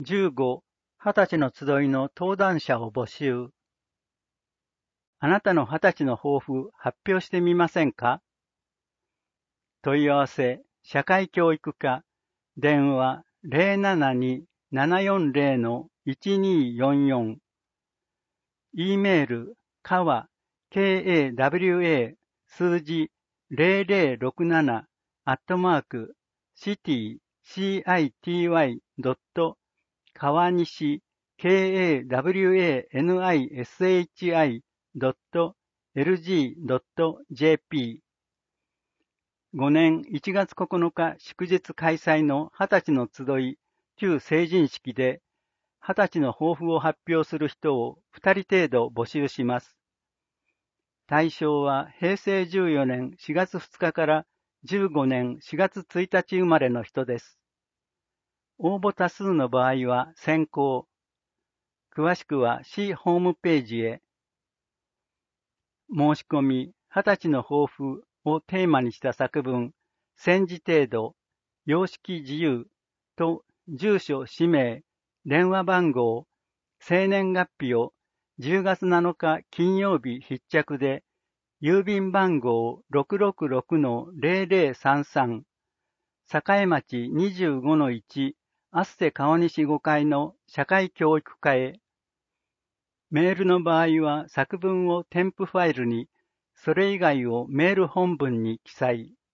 15、20歳の集いの登壇者を募集。あなたの20歳の抱負発表してみませんか？問い合わせ、社会教育課、電話072-740-1244、e メール、kawa、kawa、数字0067、city、川西、kawanishi.lg.jp。 5年1月9日祝日開催の20歳の集い旧成人式で20歳の抱負を発表する人を2人程度募集します。対象は平成14年4月2日から15年4月1日生まれの人です。応募多数の場合は先行。詳しくは市ホームページへ。申し込み、20歳の抱負をテーマにした作文、1000字程度、様式自由と住所、氏名、電話番号、生年月日を10月7日金曜日必着で、郵便番号 666-0033、栄町 25-1、アッセ川西5階の社会教育課へ。メールの場合は作文を添付ファイルに、それ以外をメール本文に記載。